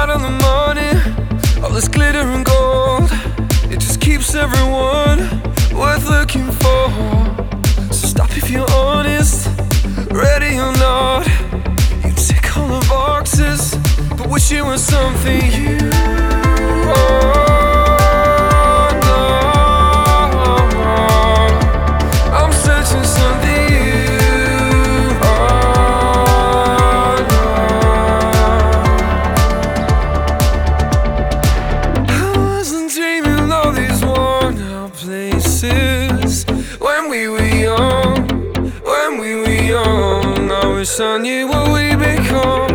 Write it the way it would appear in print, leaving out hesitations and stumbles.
out of the money, all this glitter and gold, it just keeps everyone worth looking for. So stop if you're honest, ready or not. You tick all the boxes, but wish it was something you are. I'm searching something you are not. I wasn't dreaming of these worn out places when we were young, when we were young. I wish I knew what we become.